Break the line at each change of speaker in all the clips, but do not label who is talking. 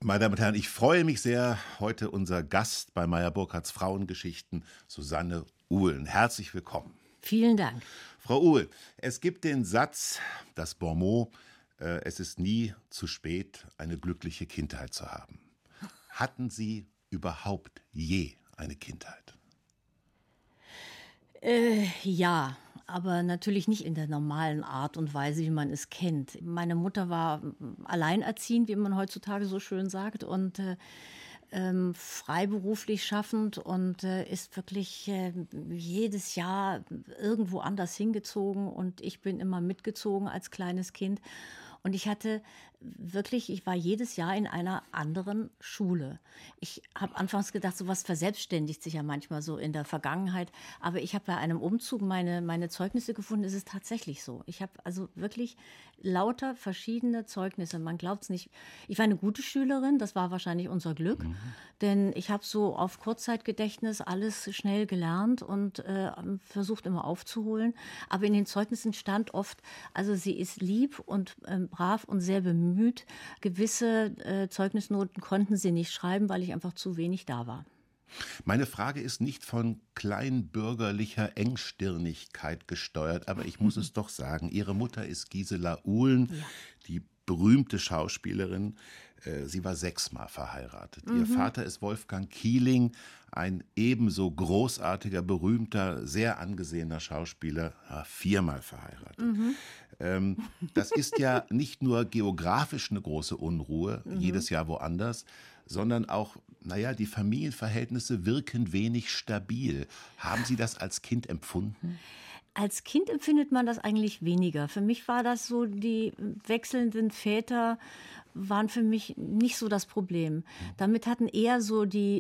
Meine Damen und Herren, ich freue mich sehr, heute unser Gast bei Meyer Burkhardts Frauengeschichten, Susanne Uhlen. Herzlich willkommen.
Vielen Dank.
Frau Uhlen, es gibt den Satz, das Bonmot, es ist nie zu spät, eine glückliche Kindheit zu haben. Hatten Sie überhaupt je eine Kindheit?
Ja, aber natürlich nicht in der normalen Art und Weise, wie man es kennt. Meine Mutter war alleinerziehend, wie man heutzutage so schön sagt, und freiberuflich schaffend und ist wirklich jedes Jahr irgendwo anders hingezogen und ich bin immer mitgezogen als kleines Kind. Und ich war jedes Jahr in einer anderen Schule. Ich habe anfangs gedacht, sowas verselbstständigt sich ja manchmal so in der Vergangenheit. Aber ich habe bei einem Umzug meine Zeugnisse gefunden. Es ist tatsächlich so. Ich habe also wirklich lauter verschiedene Zeugnisse. Man glaubt es nicht. Ich war eine gute Schülerin, das war wahrscheinlich unser Glück. Denn ich habe so auf Kurzzeitgedächtnis alles schnell gelernt und versucht immer aufzuholen. Aber in den Zeugnissen stand oft, also sie ist lieb und brav und sehr bemüht. Gewisse Zeugnisnoten konnten sie nicht schreiben, weil ich einfach zu wenig da war.
Meine Frage ist nicht von kleinbürgerlicher Engstirnigkeit gesteuert, aber ich muss es doch sagen. Ihre Mutter ist Gisela Uhlen, die berühmte Schauspielerin. Sie war 6-mal verheiratet. Ihr Vater ist Wolfgang Kieling, ein ebenso großartiger, berühmter, sehr angesehener Schauspieler, 4-mal verheiratet. Das ist ja nicht nur geografisch eine große Unruhe, jedes Jahr woanders, sondern auch, die Familienverhältnisse wirken wenig stabil. Haben Sie das als Kind empfunden?
Als Kind empfindet man das eigentlich weniger. Für mich war das so, die wechselnden Väter waren für mich nicht so das Problem. Damit hatten eher so die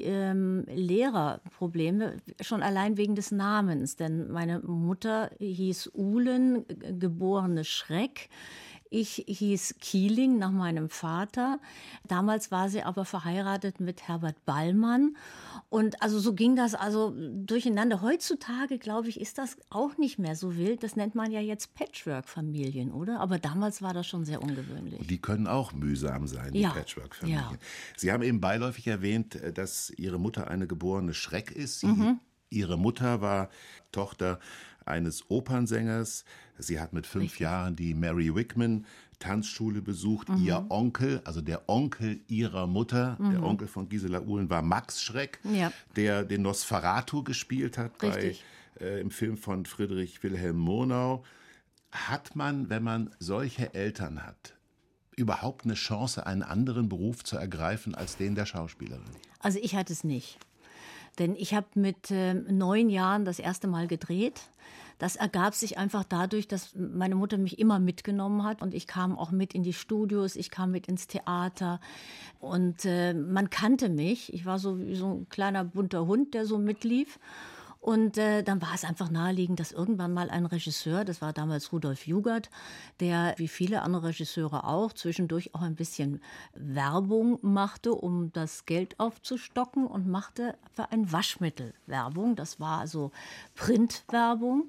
Lehrer Probleme, schon allein wegen des Namens. Denn meine Mutter hieß Uhlen, geborene Schreck. Ich hieß Kieling nach meinem Vater. Damals war sie aber verheiratet mit Herbert Ballmann. Und also so ging das also durcheinander. Heutzutage, glaube ich, ist das auch nicht mehr so wild. Das nennt man ja jetzt Patchwork-Familien, oder? Aber damals war das schon sehr ungewöhnlich.
Und die können auch mühsam sein, die Patchwork-Familien. Ja. Sie haben eben beiläufig erwähnt, dass Ihre Mutter eine geborene Schreck ist. Ihre Mutter war Tochter eines Opernsängers. Sie hat mit 5 Jahren die Mary Wigman Tanzschule besucht. Ihr Onkel, also der Onkel ihrer Mutter, der Onkel von Gisela Uhlen, war Max Schreck, der den Nosferatu gespielt hat im Film von Friedrich Wilhelm Murnau. Hat man, wenn man solche Eltern hat, überhaupt eine Chance, einen anderen Beruf zu ergreifen als den der Schauspielerin?
Also ich hatte es nicht. Denn ich habe mit 9 Jahren das erste Mal gedreht. Das ergab sich einfach dadurch, dass meine Mutter mich immer mitgenommen hat. Und ich kam auch mit in die Studios, ich kam mit ins Theater. Und man kannte mich. Ich war so wie so ein kleiner bunter Hund, der so mitlief. Und dann war es einfach naheliegend, dass irgendwann mal ein Regisseur, das war damals Rudolf Jugert, der wie viele andere Regisseure auch zwischendurch auch ein bisschen Werbung machte, um das Geld aufzustocken und machte für ein Waschmittel Werbung. Das war also Printwerbung.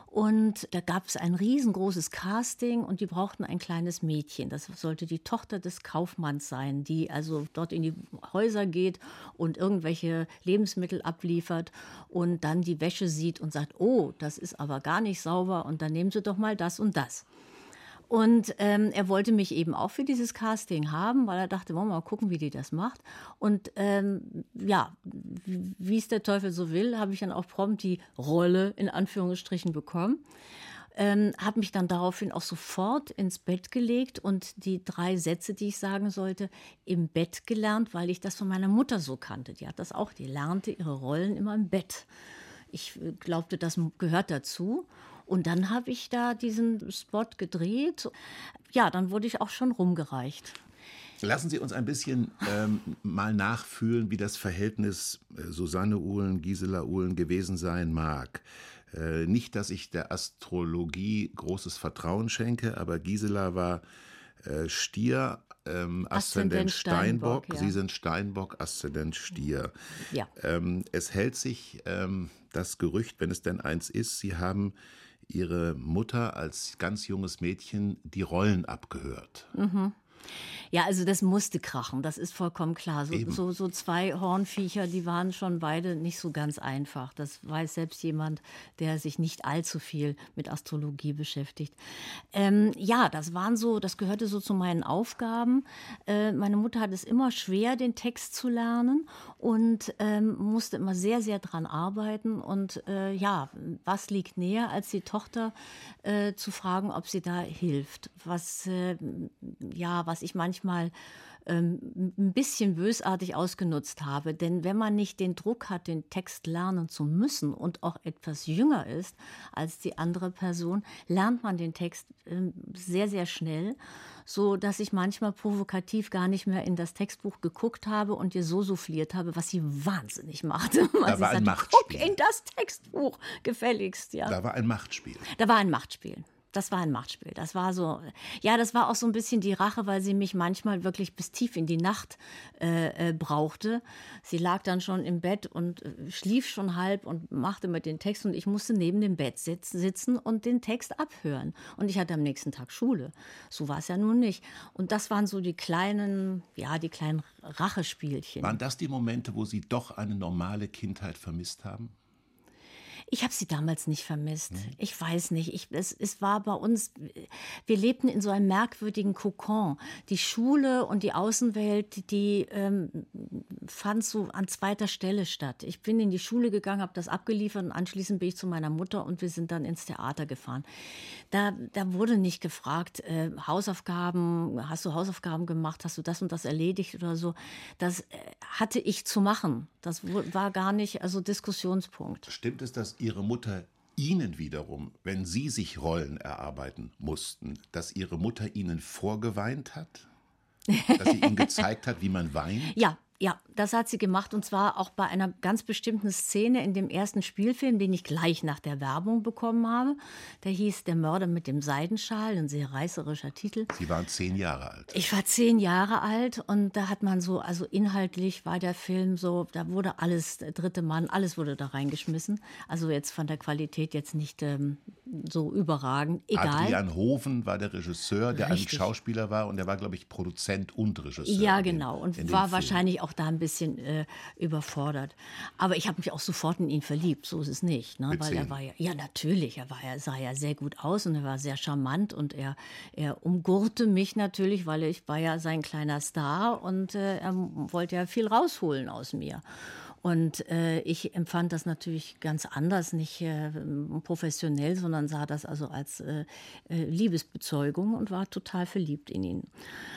Und da gab es ein riesengroßes Casting und die brauchten ein kleines Mädchen. Das sollte die Tochter des Kaufmanns sein, die also dort in die Häuser geht und irgendwelche Lebensmittel abliefert und dann die Wäsche sieht und sagt, oh, das ist aber gar nicht sauber und dann nehmen Sie doch mal das und das. Und er wollte mich eben auch für dieses Casting haben, weil er dachte, wollen wir mal gucken, wie die das macht. Und wie es der Teufel so will, habe ich dann auch prompt die Rolle in Anführungsstrichen bekommen. Habe mich dann daraufhin auch sofort ins Bett gelegt und die 3 Sätze, die ich sagen sollte, im Bett gelernt, weil ich das von meiner Mutter so kannte. Die hat das auch, die lernte ihre Rollen immer im Bett. Ich glaubte, das gehört dazu. Und dann habe ich da diesen Spot gedreht. Ja, dann wurde ich auch schon rumgereicht.
Lassen Sie uns ein bisschen mal nachfühlen, wie das Verhältnis Susanne Uhlen, Gisela Uhlen gewesen sein mag. Nicht, dass ich der Astrologie großes Vertrauen schenke, aber Gisela war Stier, Aszendent Steinbock. Ja. Sie sind Steinbock, Aszendent Stier.
Ja.
Es hält sich das Gerücht, wenn es denn eins ist, Sie haben Ihre Mutter als ganz junges Mädchen die Rollen abgehört.
Ja, also das musste krachen, das ist vollkommen klar.
Eben.
So zwei Hornviecher, die waren schon beide nicht so ganz einfach. Das weiß selbst jemand, der sich nicht allzu viel mit Astrologie beschäftigt. Ja, das gehörte so zu meinen Aufgaben. Meine Mutter hat es immer schwer, den Text zu lernen und musste immer sehr, sehr dran arbeiten. Und ja, was liegt näher, als die Tochter zu fragen, ob sie da hilft? Was ich manchmal ein bisschen bösartig ausgenutzt habe. Denn wenn man nicht den Druck hat, den Text lernen zu müssen und auch etwas jünger ist als die andere Person, lernt man den Text sehr, sehr schnell, so dass ich manchmal provokativ gar nicht mehr in das Textbuch geguckt habe und ihr so souffliert habe, was sie wahnsinnig machte.
Da war ein Machtspiel.
Guck in das Textbuch, gefälligst, ja.
Da war ein Machtspiel.
Da war ein Machtspiel. Das war ein Machtspiel. Das war so, ja, das war auch so ein bisschen die Rache, weil sie mich manchmal wirklich bis tief in die Nacht brauchte. Sie lag dann schon im Bett und schlief schon halb und machte mit den Text und ich musste neben dem Bett sitzen und den Text abhören. Und ich hatte am nächsten Tag Schule. So war es ja nun nicht. Und das waren so die kleinen Rachespielchen.
Waren das die Momente, wo Sie doch eine normale Kindheit vermisst haben?
Ich habe sie damals nicht vermisst. Ich weiß nicht. Es war bei uns, wir lebten in so einem merkwürdigen Kokon. Die Schule und die Außenwelt, die fand so an zweiter Stelle statt. Ich bin in die Schule gegangen, habe das abgeliefert und anschließend bin ich zu meiner Mutter und wir sind dann ins Theater gefahren. Da wurde nicht gefragt, Hausaufgaben, hast du Hausaufgaben gemacht, hast du das und das erledigt oder so. Das hatte ich zu machen. Das war gar nicht, also Diskussionspunkt.
Stimmt es, dass Ihre Mutter Ihnen wiederum, wenn Sie sich Rollen erarbeiten mussten, dass Ihre Mutter Ihnen vorgeweint hat? Dass sie Ihnen gezeigt hat, wie man weint?
Ja, das hat sie gemacht und zwar auch bei einer ganz bestimmten Szene in dem ersten Spielfilm, den ich gleich nach der Werbung bekommen habe. Der hieß Der Mörder mit dem Seidenschal, ein sehr reißerischer Titel.
Sie waren 10 Jahre alt.
Ich war 10 Jahre alt und da hat man so, also inhaltlich war der Film so, da wurde alles, der dritte Mann, alles wurde da reingeschmissen. Also jetzt von der Qualität jetzt nicht so überragend, egal.
Adrian Hoven war der Regisseur, der
Richtig.
eigentlich Schauspieler war und der war, glaube ich, Produzent und Regisseur.
Ja, genau. Und
in dem
war
Film.
wahrscheinlich auch da ein bisschen überfordert. Aber ich habe mich auch sofort in ihn verliebt, so ist es nicht. Ne?
Mit
Weil
10.
er war ja natürlich, sah ja sehr gut aus und er war sehr charmant und er umgurte mich natürlich, weil ich war ja sein kleiner Star und er wollte ja viel rausholen aus mir. Und ich empfand das natürlich ganz anders, nicht professionell, sondern sah das also als Liebesbezeugung und war total verliebt in ihn.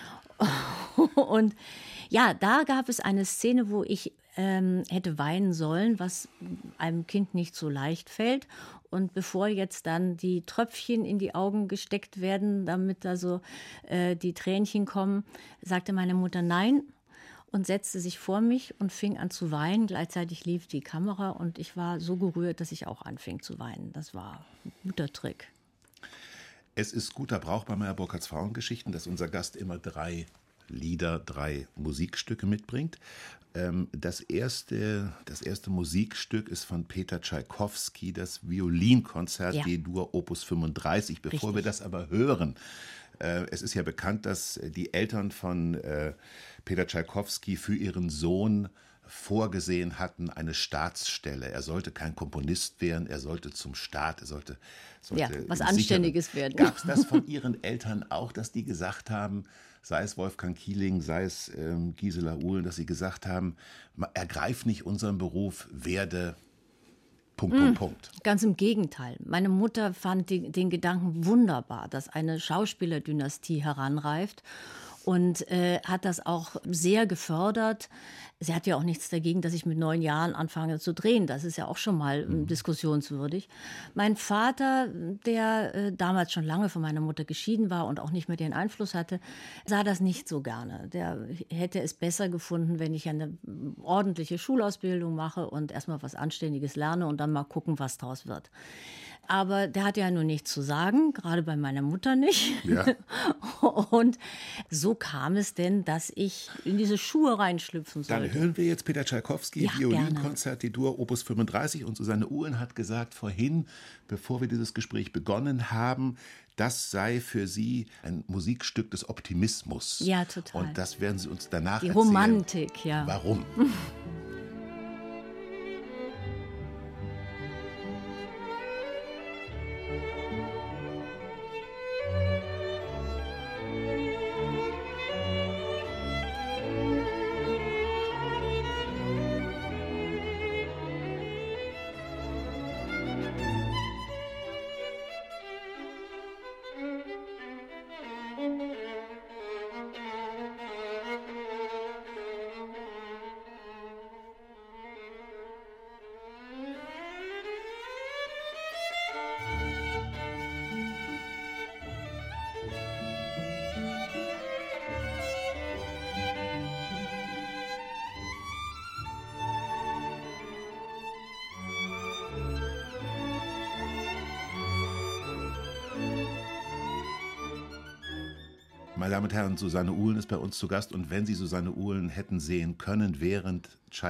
Und ja, da gab es eine Szene, wo ich hätte weinen sollen, was einem Kind nicht so leicht fällt. Und bevor jetzt dann die Tröpfchen in die Augen gesteckt werden, damit da so die Tränchen kommen, sagte meine Mutter nein und setzte sich vor mich und fing an zu weinen. Gleichzeitig lief die Kamera und ich war so gerührt, dass ich auch anfing zu weinen. Das war ein guter Trick.
Es ist guter Brauch bei Meyer Burkhardts Frauengeschichten, dass unser Gast immer 3 Lieder, 3 Musikstücke mitbringt. Das erste Musikstück ist von Peter Tschaikowski, das Violinkonzert G-Dur Opus 35. Bevor
Richtig.
wir das aber hören, es ist ja bekannt, dass die Eltern von Peter Tschaikowski für ihren Sohn vorgesehen hatten, eine Staatsstelle. Er sollte kein Komponist werden, er sollte zum Staat, er sollte
was Anständiges werden.
Gab es das von Ihren Eltern auch, dass die gesagt haben, sei es Wolfgang Kieling, sei es Gisela Uhlen, dass sie gesagt haben, ergreif nicht unseren Beruf, werde ... Punkt.
Ganz im Gegenteil. Meine Mutter fand den Gedanken wunderbar, dass eine Schauspielerdynastie heranreift und hat das auch sehr gefördert. Sie hat ja auch nichts dagegen, dass ich mit 9 Jahren anfange zu drehen. Das ist ja auch schon mal diskussionswürdig. Mein Vater, der damals schon lange von meiner Mutter geschieden war und auch nicht mehr den Einfluss hatte, sah das nicht so gerne. Der hätte es besser gefunden, wenn ich eine ordentliche Schulausbildung mache und erstmal was Anständiges lerne und dann mal gucken, was daraus wird. Aber der hatte ja nur nichts zu sagen, gerade bei meiner Mutter nicht.
Ja.
Und so kam es denn, dass ich in diese Schuhe reinschlüpfen sollte.
Dann hören wir jetzt Peter Tschaikowski,
Ja,
Violinkonzert, D-Dur, Opus 35. Und Susanne Uhlen hat gesagt vorhin, bevor wir dieses Gespräch begonnen haben, das sei für Sie ein Musikstück des Optimismus.
Ja, total.
Und das werden Sie uns danach
Die
erzählen.
Romantik, ja.
Warum? Meine Damen und Herren, Susanne Uhlen ist bei uns zu Gast. Und wenn Sie Susanne Uhlen hätten sehen können, während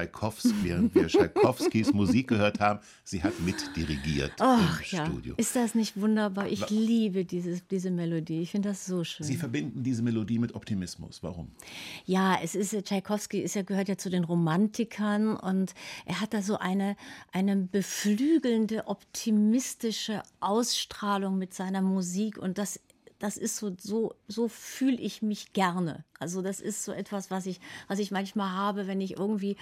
wir Tschaikowskis Musik gehört haben, sie hat mitdirigiert im Studio.
Ist das nicht wunderbar? Ich liebe diese Melodie. Ich finde das so schön.
Sie verbinden diese Melodie mit Optimismus. Warum?
Ja, Tschaikowski gehört ja zu den Romantikern und er hat da so eine beflügelnde, optimistische Ausstrahlung mit seiner Musik und das ist so fühle ich mich gerne. Also das ist so etwas, was ich manchmal habe, wenn ich irgendwie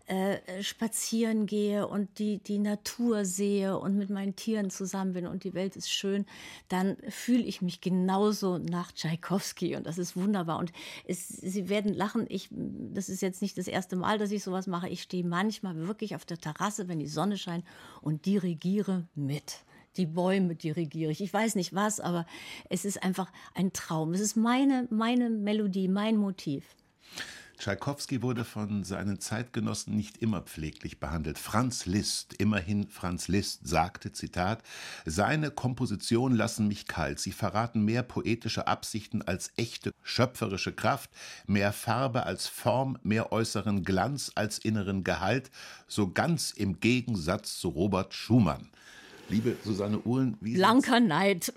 spazieren gehe und die Natur sehe und mit meinen Tieren zusammen bin und die Welt ist schön, dann fühle ich mich genauso nach Tschaikowski und das ist wunderbar. Und Sie werden lachen, das ist jetzt nicht das erste Mal, dass ich sowas mache. Ich stehe manchmal wirklich auf der Terrasse, wenn die Sonne scheint und dirigiere mit. Die Bäume dirigiere ich. Ich weiß nicht was, aber es ist einfach ein Traum. Es ist meine Melodie, mein Motiv.
Tschaikowski wurde von seinen Zeitgenossen nicht immer pfleglich behandelt. Franz Liszt, immerhin Franz Liszt, sagte, Zitat, seine Kompositionen lassen mich kalt. Sie verraten mehr poetische Absichten als echte schöpferische Kraft, mehr Farbe als Form, mehr äußeren Glanz als inneren Gehalt, so ganz im Gegensatz zu Robert Schumann. Liebe Susanne Uhlen,
blanker Neid.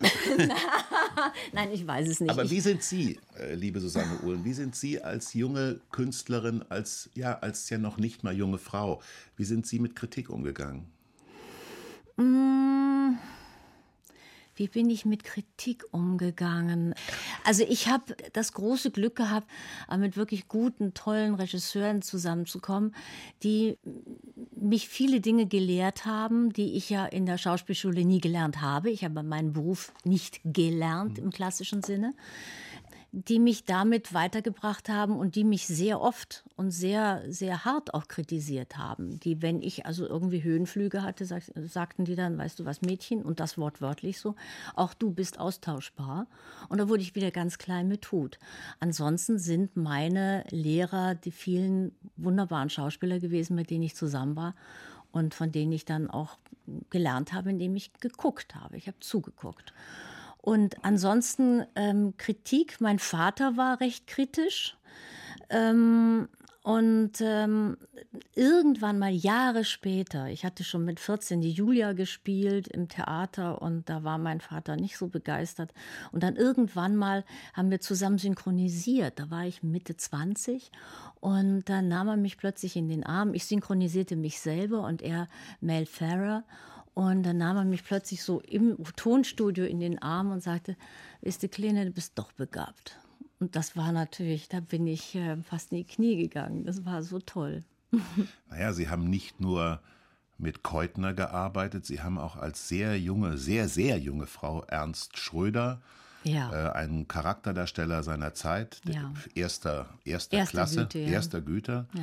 Nein, ich weiß es nicht.
Aber wie sind Sie, liebe Susanne Uhlen, wie sind Sie als junge Künstlerin, als ja noch nicht mal junge Frau, wie sind Sie mit Kritik umgegangen?
Wie bin ich mit Kritik umgegangen? Also ich habe das große Glück gehabt, mit wirklich guten, tollen Regisseuren zusammenzukommen, die mich viele Dinge gelehrt haben, die ich ja in der Schauspielschule nie gelernt habe. Ich habe meinen Beruf nicht gelernt im klassischen Sinne, die mich damit weitergebracht haben und die mich sehr oft und sehr, sehr hart auch kritisiert haben. Die, wenn ich also irgendwie Höhenflüge hatte, sagten die dann, weißt du was, Mädchen, und das wortwörtlich so, auch du bist austauschbar. Und da wurde ich wieder ganz klein mit Hut. Ansonsten sind meine Lehrer die vielen wunderbaren Schauspieler gewesen, mit denen ich zusammen war und von denen ich dann auch gelernt habe, indem ich geguckt habe. Ich habe zugeguckt. Und ansonsten Kritik. Mein Vater war recht kritisch. Irgendwann mal Jahre später, ich hatte schon mit 14 die Julia gespielt im Theater und da war mein Vater nicht so begeistert. Und dann irgendwann mal haben wir zusammen synchronisiert. Da war ich Mitte 20 und dann nahm er mich plötzlich in den Arm. Ich synchronisierte mich selber und er Mel Ferrer. Und dann nahm er mich plötzlich so im Tonstudio in den Arm und sagte, weißt du, Kleine, du bist doch begabt. Und das war natürlich, da bin ich fast in die Knie gegangen. Das war so toll.
Naja, Sie haben nicht nur mit Keutner gearbeitet, Sie haben auch als sehr junge, sehr, sehr junge Frau Ernst Schröder, ein Charakterdarsteller seiner Zeit, erster Klasse,
Güte,
erster Güte,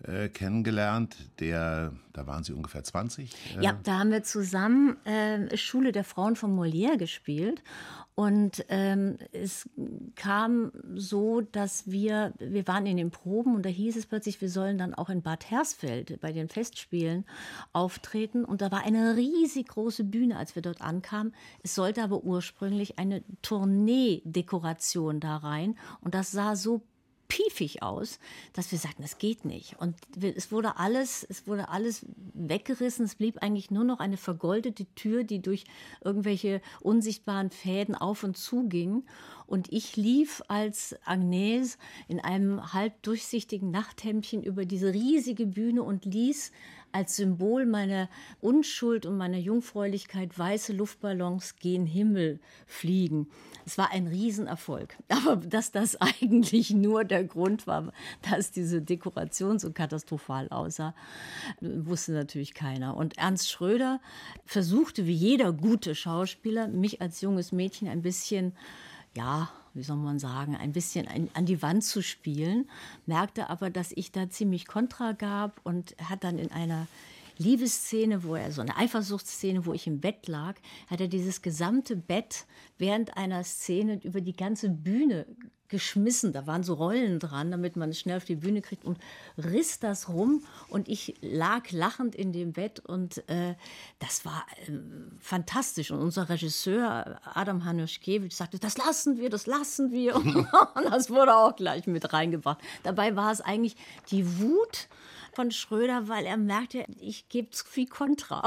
kennengelernt. Da waren Sie ungefähr 20.
Ja, da haben wir zusammen Schule der Frauen von Molière gespielt. Und es kam so, dass wir waren in den Proben und da hieß es plötzlich, wir sollen dann auch in Bad Hersfeld bei den Festspielen auftreten. Und da war eine riesig große Bühne, als wir dort ankamen. Es sollte aber ursprünglich eine Tournee-Dekoration da rein. Und das sah so piefig aus, dass wir sagten, das geht nicht. Und es wurde alles weggerissen. Es blieb eigentlich nur noch eine vergoldete Tür, die durch irgendwelche unsichtbaren Fäden auf und zu ging. Und ich lief als Agnès in einem halb durchsichtigen Nachthemdchen über diese riesige Bühne und ließ als Symbol meiner Unschuld und meiner Jungfräulichkeit weiße Luftballons gen Himmel fliegen. Es war ein Riesenerfolg. Aber dass das eigentlich nur der Grund war, dass diese Dekoration so katastrophal aussah, wusste natürlich keiner. Und Ernst Schröder versuchte, wie jeder gute Schauspieler, mich als junges Mädchen ein bisschen, ja, wie soll man sagen, ein bisschen an die Wand zu spielen, merkte aber, dass ich da ziemlich Kontra gab und hat dann in einer Liebesszene, so eine Eifersuchtsszene, wo ich im Bett lag, hat er dieses gesamte Bett während einer Szene über die ganze Bühne geschmissen. Da waren so Rollen dran, damit man es schnell auf die Bühne kriegt und riss das rum und ich lag lachend in dem Bett und das war fantastisch. Und unser Regisseur Adam Hanuschkiewicz sagte, das lassen wir und das wurde auch gleich mit reingebracht. Dabei war es eigentlich die Wut von Schröder, weil er merkte, ich gebe zu viel Kontra.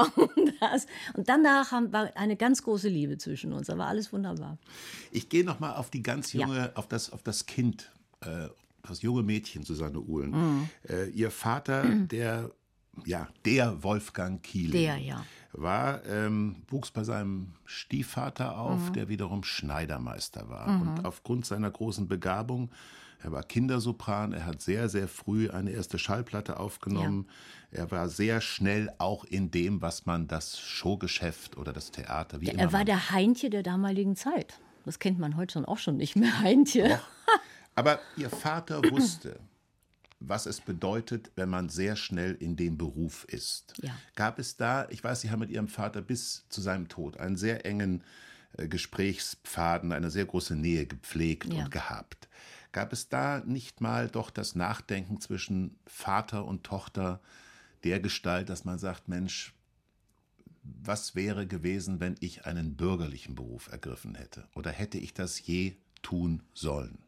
Und danach war eine ganz große Liebe zwischen uns. Da war alles wunderbar.
Ich gehe noch mal auf die ganz junge, auf das Kind, das junge Mädchen Susanne Uhlen. Mhm. Ihr Vater, der Wolfgang Kiehling, wuchs bei seinem Stiefvater auf, der wiederum Schneidermeister war. Und aufgrund seiner großen Begabung, er war Kindersopran, er hat sehr, sehr früh eine erste Schallplatte aufgenommen. Ja. Er war sehr schnell auch in dem, was man das Showgeschäft oder das Theater, wie immer.
Er war der Heintje der damaligen Zeit. Das kennt man heute auch schon nicht mehr, Heintje.
Doch. Aber Ihr Vater wusste, was es bedeutet, wenn man sehr schnell in dem Beruf ist. Ja. Gab es da, ich weiß, Sie haben mit Ihrem Vater bis zu seinem Tod einen sehr engen Gesprächspfaden, eine sehr große Nähe gepflegt und gehabt. Gab es da nicht mal doch das Nachdenken zwischen Vater und Tochter der Gestalt, dass man sagt, Mensch, was wäre gewesen, wenn ich einen bürgerlichen Beruf ergriffen hätte? Oder hätte ich das je tun sollen?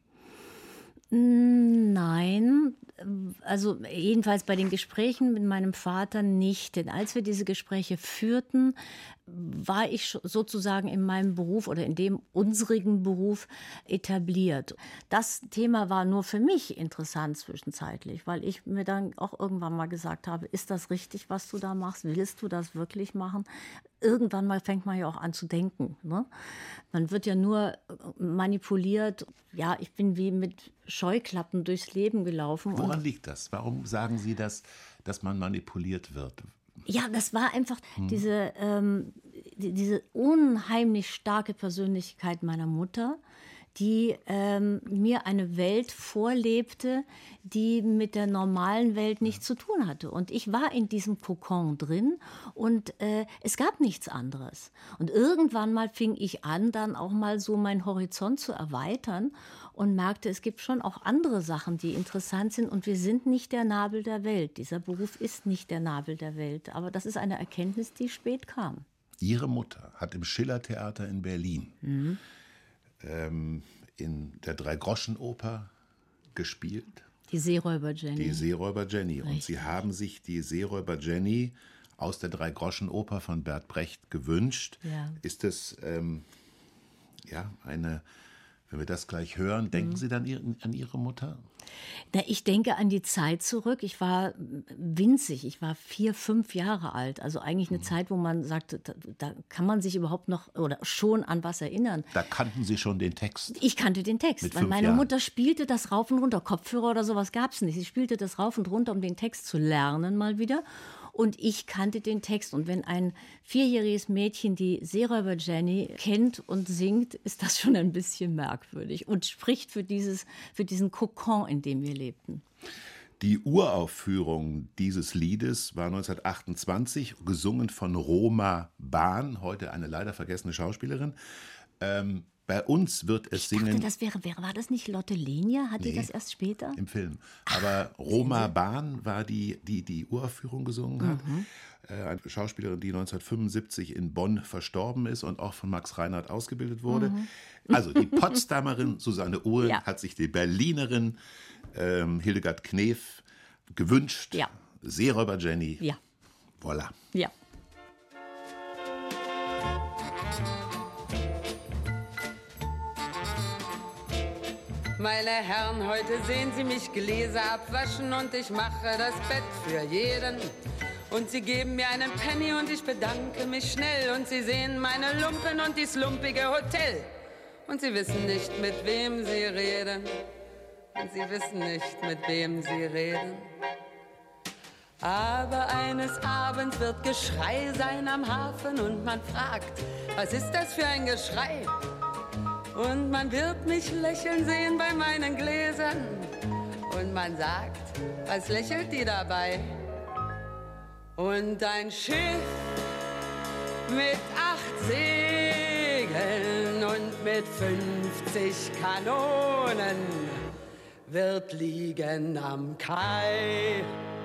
Nein, also jedenfalls bei den Gesprächen mit meinem Vater nicht. Denn als wir diese Gespräche führten, war ich sozusagen in meinem Beruf oder in dem unsrigen Beruf etabliert. Das Thema war nur für mich interessant zwischenzeitlich, weil ich mir dann auch irgendwann mal gesagt habe, ist das richtig, was du da machst? Willst du das wirklich machen? Irgendwann mal fängt man ja auch an zu denken. Ne? Man wird ja nur manipuliert. Ja, ich bin wie mit Scheuklappen durchs Leben gelaufen.
Woran liegt das? Warum sagen Sie das, dass man manipuliert wird?
Ja, das war einfach diese unheimlich starke Persönlichkeit meiner Mutter, die mir eine Welt vorlebte, die mit der normalen Welt nichts zu tun hatte. Und ich war in diesem Kokon drin und es gab nichts anderes. Und irgendwann mal fing ich an, dann auch mal so meinen Horizont zu erweitern und merkte, es gibt schon auch andere Sachen, die interessant sind. Und wir sind nicht der Nabel der Welt. Dieser Beruf ist nicht der Nabel der Welt. Aber das ist eine Erkenntnis, die spät kam.
Ihre Mutter hat im Schiller-Theater in Berlin in der Drei-Groschen-Oper gespielt.
Die Seeräuber Jenny.
Die Seeräuber Jenny. Und Sie haben sich die Seeräuber Jenny aus der Drei-Groschen-Oper von Bert Brecht gewünscht. Ja. Ist es eine, wenn wir das gleich hören, denken Sie dann an Ihre Mutter?
Na, ich denke an die Zeit zurück. Ich war winzig, ich war 4, 5 Jahre alt. Also eigentlich eine Zeit, wo man sagt, da kann man sich überhaupt noch oder schon an was erinnern.
Da kannten Sie schon den Text?
Ich kannte den Text, weil meine Mutter spielte das rauf und runter. Kopfhörer oder sowas gab es nicht. Sie spielte das rauf und runter, um den Text zu lernen mal wieder. Und ich kannte den Text. Und wenn ein 4-jähriges Mädchen die Seeräuber Jenny kennt und singt, ist das schon ein bisschen merkwürdig und spricht für diesen Kokon, in dem wir lebten.
Die Uraufführung dieses Liedes war 1928, gesungen von Roma Bahn, heute eine leider vergessene Schauspielerin. Bei uns wird es
Ich
singen...
dachte, war das nicht Lotte Lenya? Hat die das erst später?
Im Film. Aber Roma Bahn war die Uraufführung gesungen hat. Eine Schauspielerin, die 1975 in Bonn verstorben ist und auch von Max Reinhardt ausgebildet wurde. Also die Potsdamerin Susanne Uhlen hat sich die Berlinerin Hildegard Knef gewünscht.
Ja.
Seeräuber Jenny.
Ja.
Voilà.
Ja.
Meine Herren, heute sehen Sie mich Gläser abwaschen und ich mache das Bett für jeden. Und Sie geben mir einen Penny und ich bedanke mich schnell. Und Sie sehen meine Lumpen und dies lumpige Hotel. Und Sie wissen nicht, mit wem Sie reden. Und Sie wissen nicht, mit wem Sie reden. Aber eines Abends wird Geschrei sein am Hafen und man fragt, was ist das für ein Geschrei? Und man wird mich lächeln sehen bei meinen Gläsern. Und man sagt, was lächelt die dabei? Und ein Schiff mit 8 Segeln und mit 50 Kanonen wird liegen am Kai.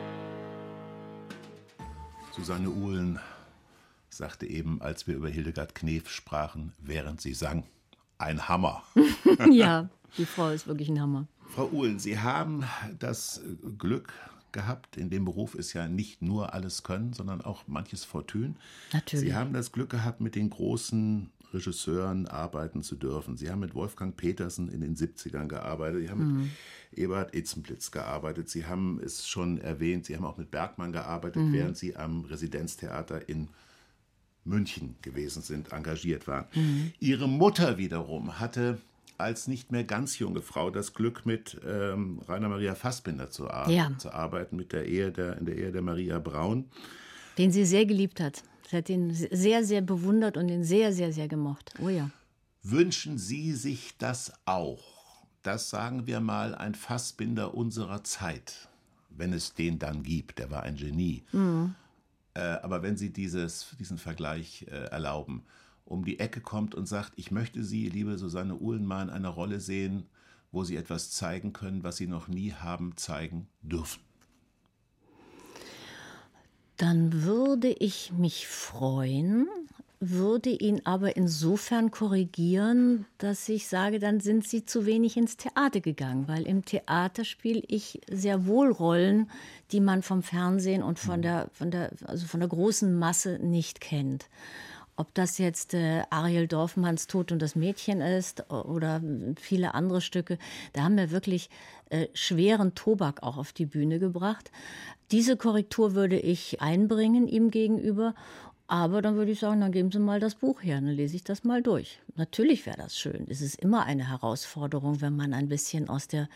Susanne Uhlen sagte eben, als wir über Hildegard Knef sprachen, während sie sang, ein Hammer.
Ja, die Frau ist wirklich ein Hammer.
Frau Uhlen, Sie haben das Glück gehabt, in dem Beruf ist ja nicht nur alles Können, sondern auch manches Fortune.
Natürlich.
Sie haben das Glück gehabt, mit den großen Regisseuren arbeiten zu dürfen. Sie haben mit Wolfgang Petersen in den 70ern gearbeitet, Sie haben mit Ebert Itzenplitz gearbeitet, Sie haben es schon erwähnt, Sie haben auch mit Bergmann gearbeitet, während Sie am Residenztheater in München gewesen sind, engagiert waren. Ihre Mutter wiederum hatte als nicht mehr ganz junge Frau das Glück, mit Rainer Maria Fassbinder zu arbeiten, in der Ehe der Maria Braun.
Den sie sehr geliebt hat. Sie hat ihn sehr, sehr bewundert und ihn sehr, sehr, sehr gemocht. Oh ja.
Wünschen Sie sich das auch? Das, sagen wir mal, ein Fassbinder unserer Zeit, wenn es den dann gibt, der war ein Genie. Aber wenn Sie diesen Vergleich erlauben, um die Ecke kommt und sagt, ich möchte Sie, liebe Susanne Uhlen, mal in einer Rolle sehen, wo Sie etwas zeigen können, was Sie noch nie haben zeigen dürfen.
Dann würde ich mich freuen, würde ihn aber insofern korrigieren, dass ich sage, dann sind Sie zu wenig ins Theater gegangen, weil im Theater spiele ich sehr wohl Rollen, die man vom Fernsehen und von der großen Masse nicht kennt. Ob das jetzt Ariel Dorfmanns Tod und das Mädchen ist oder viele andere Stücke, da haben wir wirklich schweren Tobak auch auf die Bühne gebracht. Diese Korrektur würde ich einbringen ihm gegenüber, aber dann würde ich sagen, dann geben Sie mal das Buch her, dann lese ich das mal durch. Natürlich wäre das schön. Es ist immer eine Herausforderung, wenn man ein bisschen aus den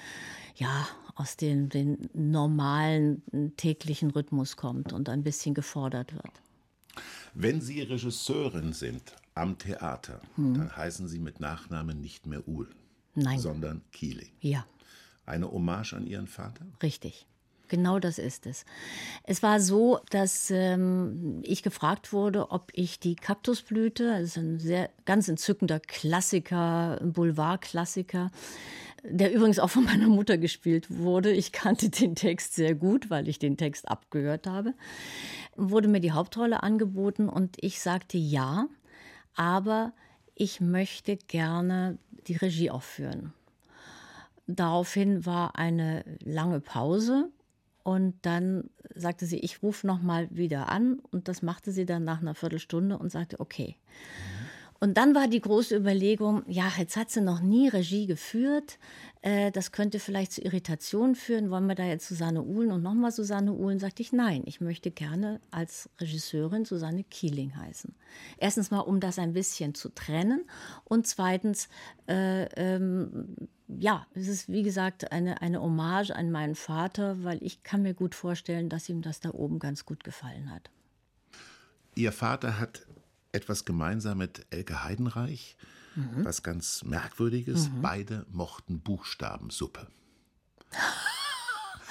normalen täglichen Rhythmus kommt und ein bisschen gefordert wird.
Wenn Sie Regisseurin sind am Theater, dann heißen Sie mit Nachnamen nicht mehr Uhlen, sondern Kieling.
Ja.
Eine Hommage an Ihren Vater?
Richtig. Genau das ist es. Es war so, dass ich gefragt wurde, ob ich die Kaktusblüte, das ist ein ganz entzückender Klassiker, Boulevardklassiker, der übrigens auch von meiner Mutter gespielt wurde. Ich kannte den Text sehr gut, weil ich den Text abgehört habe. Wurde mir die Hauptrolle angeboten und ich sagte ja, aber ich möchte gerne die Regie aufführen. Daraufhin war eine lange Pause. Und dann sagte sie, ich rufe noch mal wieder an. Und das machte sie dann nach einer Viertelstunde und sagte, okay. Und dann war die große Überlegung, ja, jetzt hat sie noch nie Regie geführt. Das könnte vielleicht zu Irritationen führen. Wollen wir da jetzt Susanne Uhlen und nochmal Susanne Uhlen? Sagte ich, nein, ich möchte gerne als Regisseurin Susanne Kieling heißen. Erstens mal, um das ein bisschen zu trennen. Und zweitens, es ist wie gesagt eine Hommage an meinen Vater, weil ich kann mir gut vorstellen, dass ihm das da oben ganz gut gefallen hat.
Ihr Vater hat etwas gemeinsam mit Elke Heidenreich, was ganz Merkwürdiges. Beide mochten Buchstabensuppe.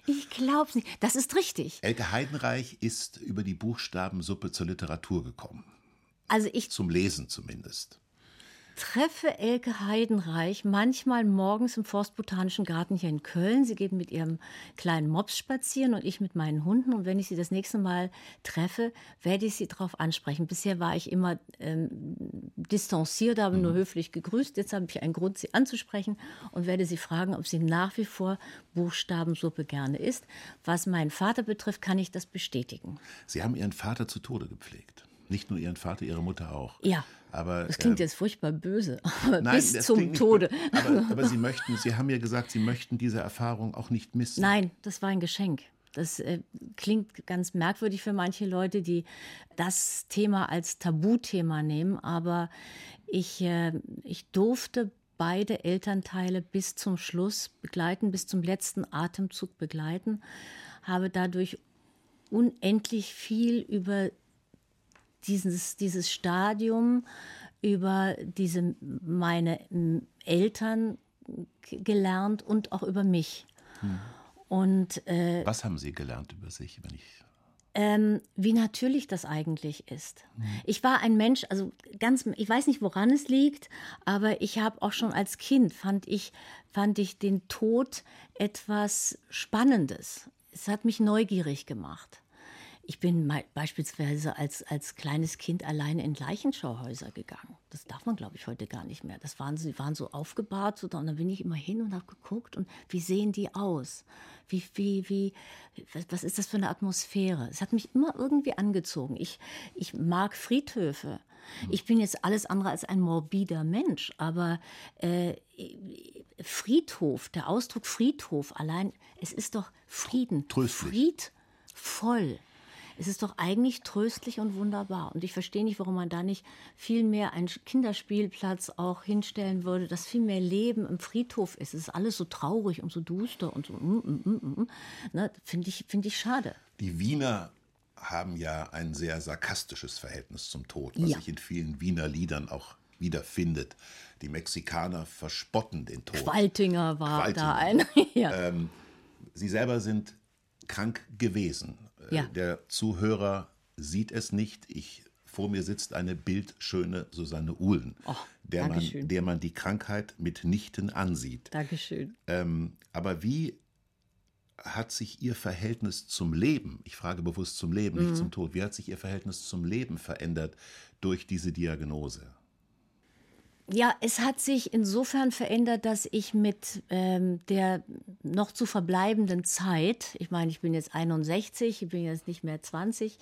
Ich glaube es nicht. Das ist richtig.
Elke Heidenreich ist über die Buchstabensuppe zur Literatur gekommen.
Also ich
Zum Lesen zumindest.
treffe Elke Heidenreich manchmal morgens im Forstbotanischen Garten hier in Köln. Sie geht mit ihrem kleinen Mops spazieren und ich mit meinen Hunden. Und wenn ich sie das nächste Mal treffe, werde ich sie darauf ansprechen. Bisher war ich immer distanziert, habe nur höflich gegrüßt. Jetzt habe ich einen Grund, sie anzusprechen und werde sie fragen, ob sie nach wie vor Buchstabensuppe gerne isst. Was meinen Vater betrifft, kann ich das bestätigen.
Sie haben Ihren Vater zu Tode gepflegt. Nicht nur Ihren Vater, Ihre Mutter auch.
Ja.
Aber,
Das klingt jetzt furchtbar böse, aber
nein,
bis
das
zum
klingt nicht
Tode.
Aber Sie haben ja gesagt, Sie möchten diese Erfahrung auch nicht missen.
Nein, das war ein Geschenk. Das klingt ganz merkwürdig für manche Leute, die das Thema als Tabuthema nehmen. Aber ich durfte beide Elternteile bis zum Schluss begleiten, bis zum letzten Atemzug begleiten, habe dadurch unendlich viel über dieses Stadium, über meine Eltern gelernt und auch über mich. Und
was haben Sie gelernt über sich, wenn ich...
wie natürlich das eigentlich ist. Ich war ein Mensch, also ich weiß nicht, woran es liegt, aber ich habe auch schon als Kind, fand ich den Tod etwas Spannendes. Es hat mich neugierig gemacht. Ich bin beispielsweise als kleines Kind alleine in Leichenschauhäuser gegangen. Das darf man, glaube ich, heute gar nicht mehr. Die waren so aufgebahrt, und dann bin ich immer hin und habe geguckt, und wie sehen die aus? Was ist das für eine Atmosphäre? Es hat mich immer irgendwie angezogen. Ich mag Friedhöfe. Ich bin jetzt alles andere als ein morbider Mensch, aber Friedhof, der Ausdruck Friedhof allein, es ist doch Frieden.
Tröstlich.
Friedvoll. Es ist doch eigentlich tröstlich und wunderbar. Und ich verstehe nicht, warum man da nicht viel mehr einen Kinderspielplatz auch hinstellen würde, dass viel mehr Leben im Friedhof ist. Es ist alles so traurig und so duster und so. Ne, finde ich schade.
Die Wiener haben ja ein sehr sarkastisches Verhältnis zum Tod, was sich in vielen Wiener Liedern auch wiederfindet. Die Mexikaner verspotten den Tod.
Qualtinger war da einer. Ja.
Sie selber sind krank gewesen.
Ja.
Der Zuhörer sieht es nicht. Vor mir sitzt eine bildschöne Susanne Uhlen, der man die Krankheit mitnichten ansieht.
Dankeschön.
Aber wie hat sich Ihr Verhältnis zum Leben, ich frage bewusst zum Leben, nicht zum Tod, wie hat sich Ihr Verhältnis zum Leben verändert durch diese Diagnose?
Ja, es hat sich insofern verändert, dass ich mit der noch zu verbleibenden Zeit, ich meine, ich bin jetzt 61, ich bin jetzt nicht mehr 20,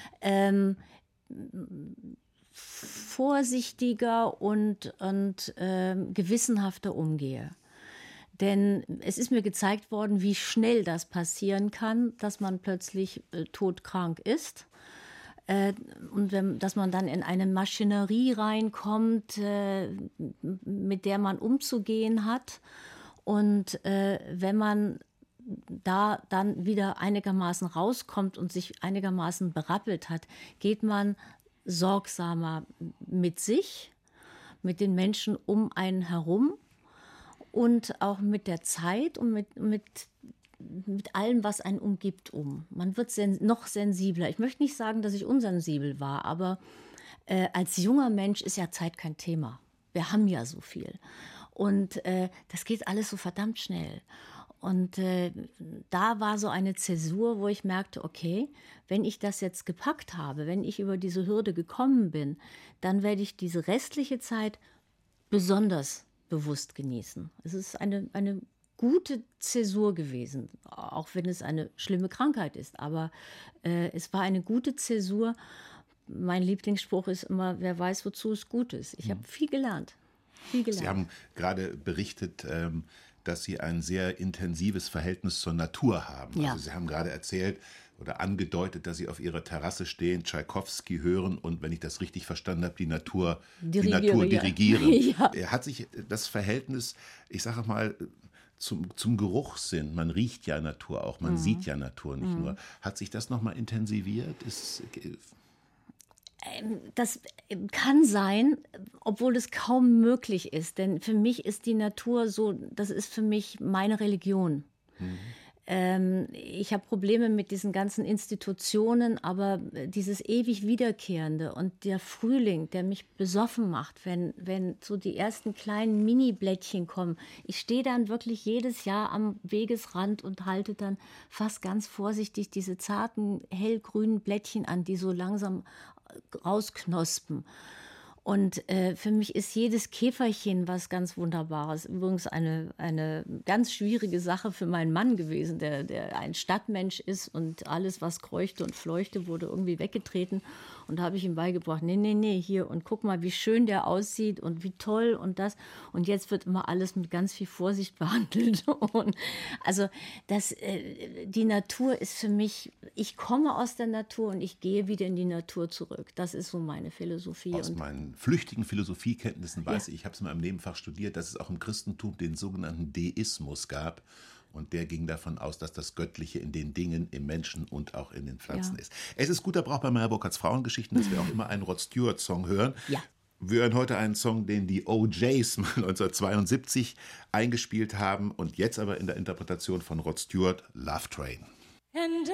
vorsichtiger und gewissenhafter umgehe. Denn es ist mir gezeigt worden, wie schnell das passieren kann, dass man plötzlich todkrank ist. Und dass man dann in eine Maschinerie reinkommt, mit der man umzugehen hat. Und wenn man da dann wieder einigermaßen rauskommt und sich einigermaßen berappelt hat, geht man sorgsamer mit sich, mit den Menschen um einen herum und auch mit der Zeit und mit allem, was einen umgibt, um. Man wird noch sensibler. Ich möchte nicht sagen, dass ich unsensibel war, aber als junger Mensch ist ja Zeit kein Thema. Wir haben ja so viel. Und das geht alles so verdammt schnell. Und da war so eine Zäsur, wo ich merkte, okay, wenn ich das jetzt gepackt habe, wenn ich über diese Hürde gekommen bin, dann werde ich diese restliche Zeit besonders bewusst genießen. Es ist eine gute Zäsur gewesen, auch wenn es eine schlimme Krankheit ist. Aber es war eine gute Zäsur. Mein Lieblingsspruch ist immer, wer weiß, wozu es gut ist. Ich habe viel gelernt. Sie
haben gerade berichtet, dass Sie ein sehr intensives Verhältnis zur Natur haben.
Ja.
Also Sie haben gerade erzählt oder angedeutet, dass Sie auf Ihrer Terrasse stehen, Tschaikowski hören und, wenn ich das richtig verstanden habe, die Natur dirigieren.
Ja.
Hat sich das Verhältnis, ich sage mal, zum Geruchssinn, man riecht ja Natur auch, man sieht ja Natur nicht nur. Hat sich das nochmal intensiviert?
Das kann sein, obwohl es kaum möglich ist. Denn für mich ist die Natur so, das ist für mich meine Religion. Ich habe Probleme mit diesen ganzen Institutionen, aber dieses ewig Wiederkehrende und der Frühling, der mich besoffen macht, wenn so die ersten kleinen Mini-Blättchen kommen. Ich stehe dann wirklich jedes Jahr am Wegesrand und halte dann fast ganz vorsichtig diese zarten, hellgrünen Blättchen an, die so langsam rausknospen. Und für mich ist jedes Käferchen was ganz Wunderbares. Übrigens eine ganz schwierige Sache für meinen Mann gewesen, der ein Stadtmensch ist und alles, was kreuchte und fleuchte, wurde irgendwie weggetreten. Und da habe ich ihm beigebracht, nee, hier und guck mal, wie schön der aussieht und wie toll und das. Und jetzt wird immer alles mit ganz viel Vorsicht behandelt. Und also die Natur ist für mich, ich komme aus der Natur und ich gehe wieder in die Natur zurück. Das ist so meine Philosophie.
Aus meinen flüchtigen Philosophiekenntnissen weiß ich habe es in meinem Nebenfach studiert, dass es auch im Christentum den sogenannten Deismus gab. Und der ging davon aus, dass das Göttliche in den Dingen, im Menschen und auch in den Pflanzen ist. Es ist guter Brauch bei Meyer Burkhardts Frauengeschichten, dass wir auch immer einen Rod Stewart-Song hören. Ja. Wir hören heute einen Song, den die OJs mal 1972 eingespielt haben und jetzt aber in der Interpretation von Rod Stewart, Love Train.
And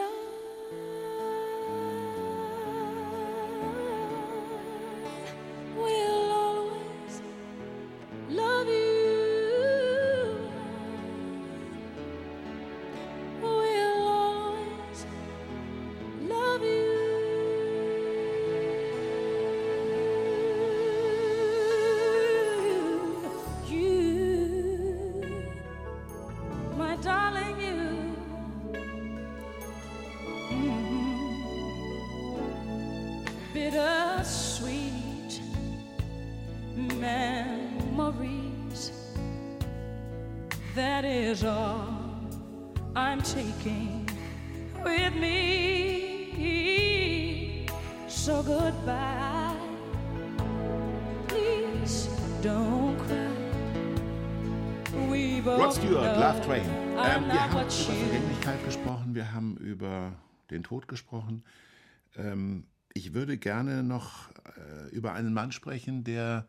bittersweet memories. That is all I'm taking with me. So goodbye, please don't cry. We both
Rod Stewart, Love Train. Wir haben über
what
Vergänglichkeit gesprochen, wir haben über den Tod gesprochen. Ich würde gerne noch über einen Mann sprechen, der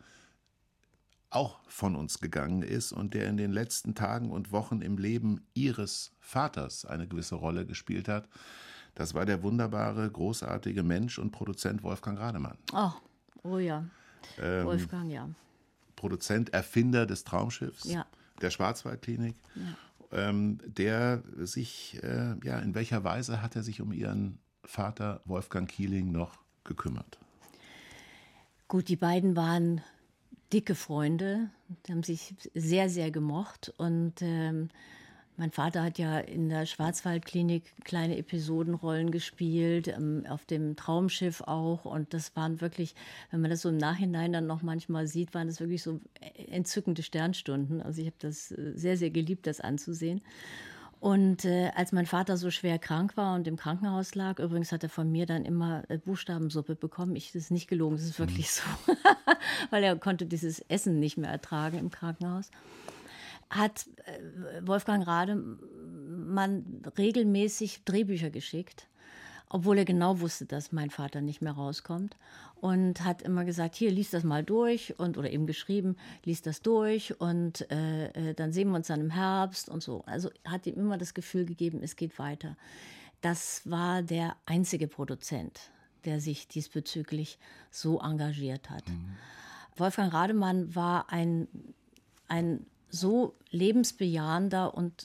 auch von uns gegangen ist und der in den letzten Tagen und Wochen im Leben Ihres Vaters eine gewisse Rolle gespielt hat. Das war der wunderbare, großartige Mensch und Produzent Wolfgang Rademann.
Oh ja, Wolfgang, ja.
Produzent, Erfinder des Traumschiffs,
Ja.
der Schwarzwaldklinik.
Ja.
Der sich, in welcher Weise hat er sich um Ihren Vater Wolfgang Kieling noch gekümmert?
Gut, die beiden waren dicke Freunde, die haben sich sehr, sehr gemocht. Und mein Vater hat ja in der Schwarzwaldklinik kleine Episodenrollen gespielt, auf dem Traumschiff auch. Und das waren wirklich, wenn man das so im Nachhinein dann noch manchmal sieht, waren das wirklich so entzückende Sternstunden. Also ich habe das sehr, sehr geliebt, das anzusehen. Und als mein Vater so schwer krank war und im Krankenhaus lag, übrigens hat er von mir dann immer Buchstabensuppe bekommen. Das ist nicht gelogen, das ist wirklich so, weil er konnte dieses Essen nicht mehr ertragen im Krankenhaus. Hat Wolfgang Rademann regelmäßig Drehbücher geschickt, obwohl er genau wusste, dass mein Vater nicht mehr rauskommt. Und hat immer gesagt, hier, lies das mal durch, oder eben geschrieben, lies das durch und dann sehen wir uns dann im Herbst und so. Also hat ihm immer das Gefühl gegeben, es geht weiter. Das war der einzige Produzent, der sich diesbezüglich so engagiert hat. Mhm. Wolfgang Rademann war ein so lebensbejahender und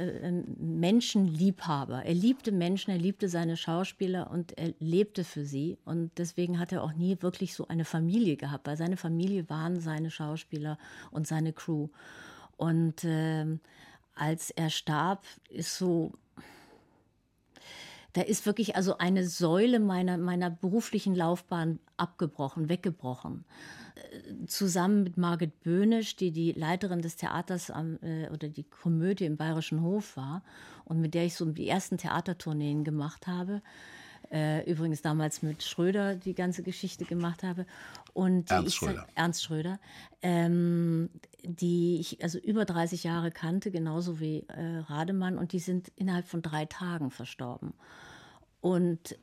Menschenliebhaber. Er liebte Menschen, er liebte seine Schauspieler und er lebte für sie. Und deswegen hat er auch nie wirklich so eine Familie gehabt, weil seine Familie waren seine Schauspieler und seine Crew. Und als er starb, da ist wirklich also eine Säule meiner beruflichen Laufbahn weggebrochen. Zusammen mit Margit Böhnisch, die Leiterin des Theaters oder die Komödie im Bayerischen Hof war und mit der ich so die ersten Theatertourneen gemacht habe. Übrigens damals mit Schröder die ganze Geschichte gemacht habe. Und Ernst Schröder, die ich also über 30 Jahre kannte, genauso wie Rademann. Und die sind innerhalb von 3 Tagen verstorben. Und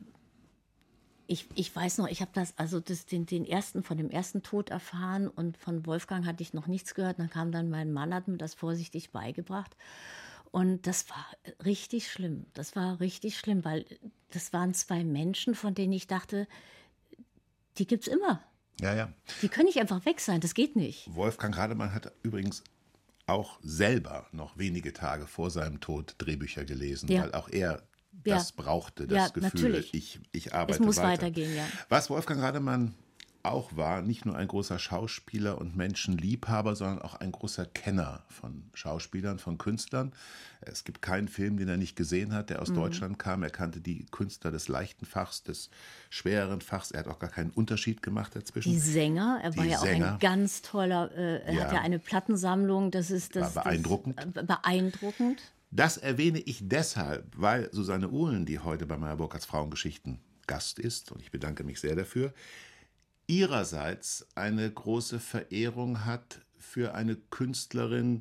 ich weiß noch, ich habe von dem ersten Tod erfahren und von Wolfgang hatte ich noch nichts gehört. Dann kam dann mein Mann, hat mir das vorsichtig beigebracht. Und das war richtig schlimm. Das war richtig schlimm, weil das waren 2 Menschen, von denen ich dachte, die gibt's immer.
Ja, ja.
Die können nicht einfach weg sein, das geht nicht.
Wolfgang Rademann hat übrigens auch selber noch wenige Tage vor seinem Tod Drehbücher gelesen,
Ja.
weil auch er
Ja.
das brauchte, das
Ja,
Gefühl,
natürlich.
ich arbeite
Es muss
weiter.
weitergehen, ja.
Was Wolfgang Rademann auch war, nicht nur ein großer Schauspieler und Menschenliebhaber, sondern auch ein großer Kenner von Schauspielern, von Künstlern. Es gibt keinen Film, den er nicht gesehen hat, der aus Deutschland kam. Er kannte die Künstler des leichten Fachs, des schwereren Fachs. Er hat auch gar keinen Unterschied gemacht dazwischen.
Die Sänger, er war
Die
ja auch
Sänger.
ein ganz toller, er
Ja.
hat ja eine Plattensammlung, das
War beeindruckend.
Beeindruckend.
Das erwähne ich deshalb, weil Susanne Uhlen, die heute bei Meyer Burkhardts Frauengeschichten Gast ist, und ich bedanke mich sehr dafür, ihrerseits eine große Verehrung hat für eine Künstlerin,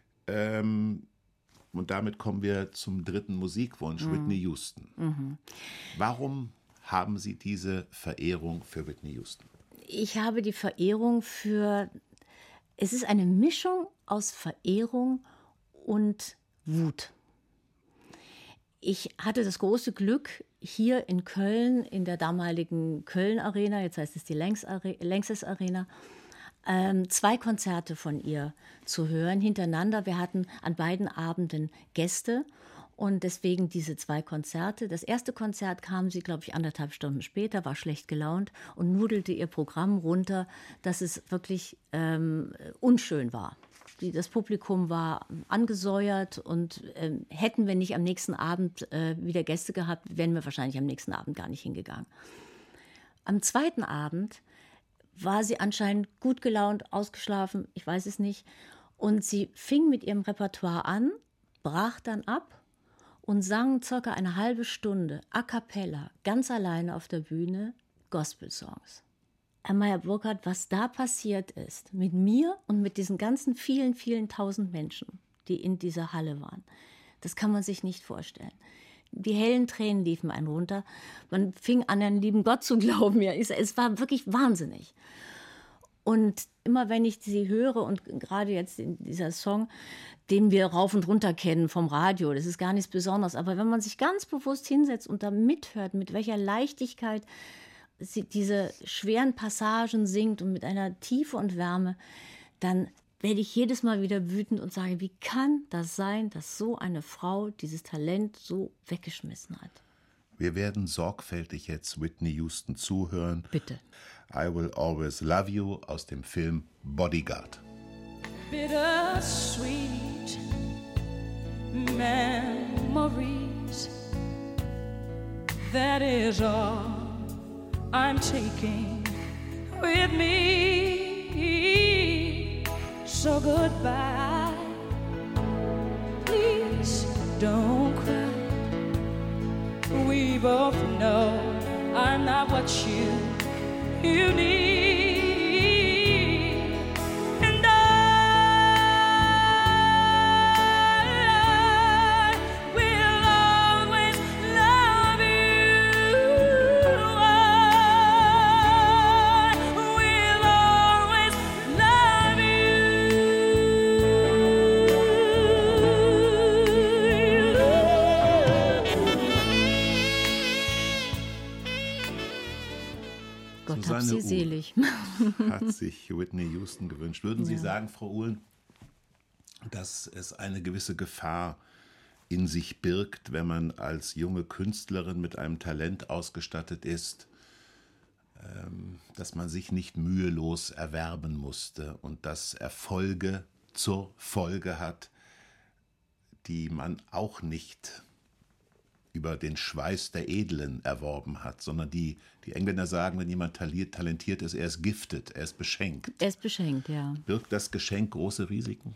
und damit kommen wir zum 3. Musikwunsch, Whitney Houston. Warum haben Sie diese Verehrung für Whitney Houston?
Ich habe die Verehrung für, es ist eine Mischung aus Verehrung und Wut. Ich hatte das große Glück, hier in Köln, in der damaligen Köln Arena, jetzt heißt es die Lanxess Arena, 2 Konzerte von ihr zu hören hintereinander. Wir hatten an beiden Abenden Gäste und deswegen diese 2 Konzerte. Das erste Konzert kam sie, glaube ich, 1,5 Stunden später, war schlecht gelaunt und nudelte ihr Programm runter, dass es wirklich unschön war. Das Publikum war angesäuert und hätten wir nicht am nächsten Abend wieder Gäste gehabt, wären wir wahrscheinlich am nächsten Abend gar nicht hingegangen. Am zweiten Abend war sie anscheinend gut gelaunt, ausgeschlafen, ich weiß es nicht. Und sie fing mit ihrem Repertoire an, brach dann ab und sang circa eine halbe Stunde a cappella, ganz alleine auf der Bühne, Gospel-Songs. Herr Meyer Burkhardt, was da passiert ist mit mir und mit diesen ganzen vielen, vielen tausend Menschen, die in dieser Halle waren, das kann man sich nicht vorstellen. Die hellen Tränen liefen einen runter. Man fing an, an den lieben Gott zu glauben. Ja, es war wirklich wahnsinnig. Und immer wenn ich sie höre und gerade jetzt in dieser Song, den wir rauf und runter kennen vom Radio, das ist gar nichts Besonderes, aber wenn man sich ganz bewusst hinsetzt und da mithört, mit welcher Leichtigkeit sie diese schweren Passagen singt und mit einer Tiefe und Wärme, dann werde ich jedes Mal wieder wütend und sage, wie kann das sein, dass so eine Frau dieses Talent so weggeschmissen hat?
Wir werden sorgfältig jetzt Whitney Houston zuhören.
Bitte.
I Will Always Love You aus dem Film Bodyguard.
Bittersweet memories, that is all I'm taking with me. So goodbye, please don't cry. We both know I'm not what you need, and I will always love you. I will always love
Gott hab
Susanne
sie
Uhlen
selig.
hat sich Whitney Houston gewünscht. Würden Sie sagen, Frau Uhlen, dass es eine gewisse Gefahr in sich birgt, wenn man als junge Künstlerin mit einem Talent ausgestattet ist, dass man sich nicht mühelos erwerben musste und dass Erfolge zur Folge hat, die man auch nicht über den Schweiß der Edlen erworben hat, sondern die Engländer sagen, wenn jemand talentiert ist, er ist gifted, er ist beschenkt.
Er ist beschenkt, ja.
Birgt das Geschenk große Risiken?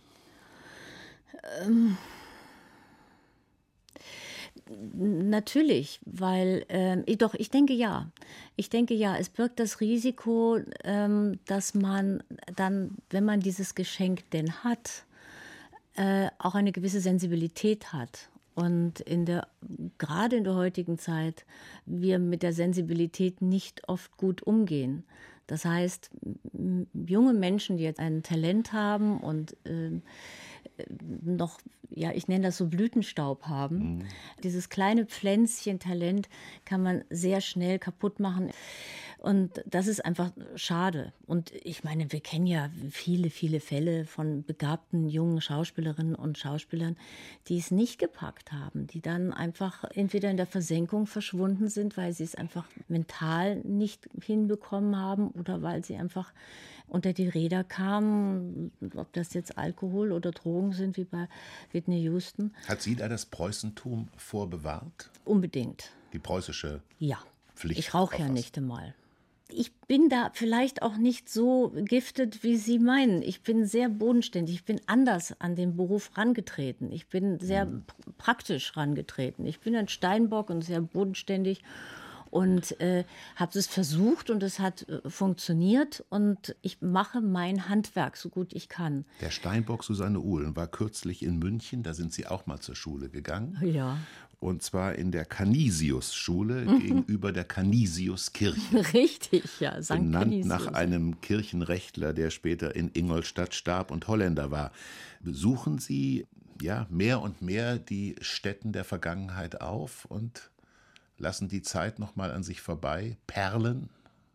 Natürlich, weil, doch, ich denke ja. Ich denke ja, es birgt das Risiko, dass man dann, wenn man dieses Geschenk denn hat, auch eine gewisse Sensibilität hat. Und gerade in der heutigen Zeit, wir mit der Sensibilität nicht oft gut umgehen. Das heißt, junge Menschen, die jetzt ein Talent haben und noch, ja, ich nenne das so Blütenstaub haben. Dieses kleine Pflänzchen Talent kann man sehr schnell kaputt machen. Und das ist einfach schade. Und ich meine, wir kennen ja viele, viele Fälle von begabten jungen Schauspielerinnen und Schauspielern, die es nicht gepackt haben, die dann einfach entweder in der Versenkung verschwunden sind, weil sie es einfach mental nicht hinbekommen haben oder weil sie einfach unter die Räder kamen, ob das jetzt Alkohol oder Drogen sind, wie bei Whitney Houston.
Hat sie da das Preußentum vorbewahrt?
Unbedingt.
Die preußische
Ja.
Pflicht?
Ich rauche ja
auf was?
nicht einmal. Ich bin da vielleicht auch nicht so giftet, wie Sie meinen. Ich bin sehr bodenständig. Ich bin anders an den Beruf rangetreten. Ich bin sehr praktisch rangetreten. Ich bin ein Steinbock und sehr bodenständig und habe es versucht und es hat funktioniert und ich mache mein Handwerk so gut ich kann.
Der Steinbock Susanne Uhlen war kürzlich in München, da sind Sie auch mal zur Schule gegangen.
Ja.
Und zwar in der Canisius-Schule gegenüber der Canisius-Kirche.
Richtig, ja. St.
Benannt
Canisius.
nach einem Kirchenrechtler, der später in Ingolstadt starb und Holländer war. Besuchen Sie ja mehr und mehr die Stätten der Vergangenheit auf und lassen die Zeit noch mal an sich vorbei perlen?